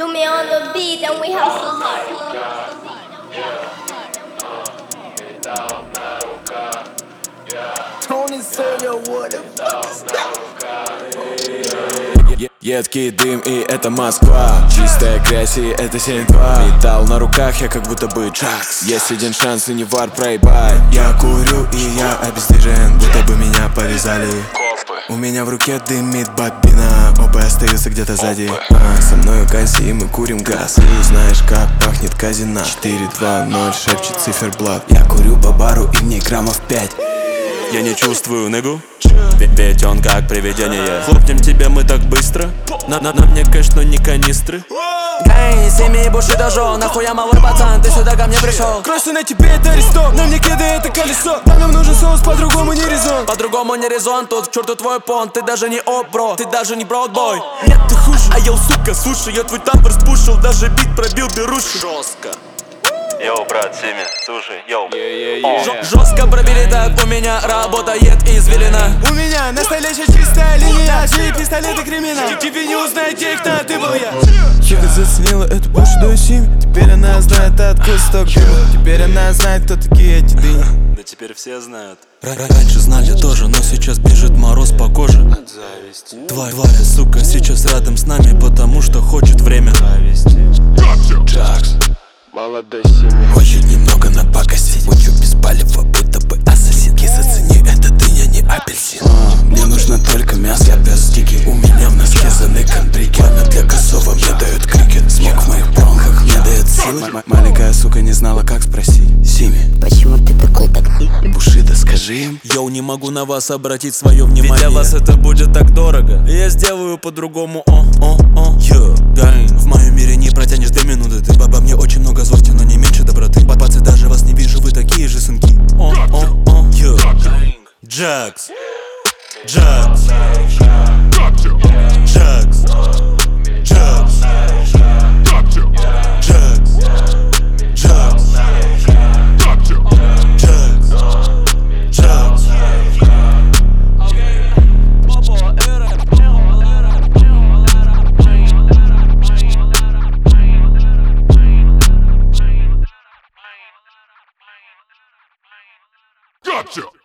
me on the beat and we hustle hard. Tony Sawyer, what the fuck is that? Едкий дым, и это Москва. Чистая грязь, и это 7-2. Металл на руках, я как будто бы Джакс. Есть один шанс, и не вар, проебай. Я курю, и я обездвижен, будто бы меня повязали. У меня в руке дымит бобина, опы остаются где-то сзади. Со мною Кази, и мы курим газ. И знаешь, как пахнет казино. 4-2-0, шепчет циферблат. Я курю по бару, и мне граммов 5. Я не чувствую нигу, ведь он как привидение. Хлопнем тебе мы так быстро, на мне кэш, но не канистры. Гэй, семьи Бушидо, нахуя малый пацан, ты сюда ко мне пришел? Кроссы на тебе это арестов, на мне кеды это колесо. Да нам нужен соус, по-другому не резон. По-другому не резон, тут к черту твой понт. Ты даже не бро, ты даже не бродбой. Нет, ты хуже, а я, сука, слушай, я твой тампер спушил, даже бит пробил беруши. Жестко. Йоу, брат, Сими, слушай, йоу. Жестко пробили так, у меня работает извилина. У меня настоящая чистая линия, жили пистолеты криминал. Тебе не узнать тех, кто ты был я. Чика заценила эту Бушидо Сими. Теперь она знает, откуда сток дыма. Теперь она знает, кто такие эти дыни. Да теперь все знают. Раньше знали тоже, но сейчас бежит мороз по коже от зависти. Твоя сука сейчас рядом с нами, потому что хочет время. Джакс, Молодой Сими. хочет немного напакостить. Учу без палева, будто бы ассасин. Зацени, это дыня, не апельсин. Мне нужно только мясо, я без стики. У меня в носке заныкан прикид. Пламя для косого мне дает крикет. Смог в моих бронхах мне дает силы. Маленькая сука не знала, как спросить. Сими, Почему ты такой Бушидо, скажи им. Йоу, не могу на вас обратить свое внимание, ведь для вас это будет так дорого. Я сделаю по-другому, Йо, гайн, в моем мире не протянешь 2 минуты. Ты баба, мне очень много злости, но не меньше доброты. Папацы, даже вас не вижу, вы такие же сынки. Йо, Джакс, Джакс, Джакс, Джакс, Джакс, Джакс, Джакс. Gotcha!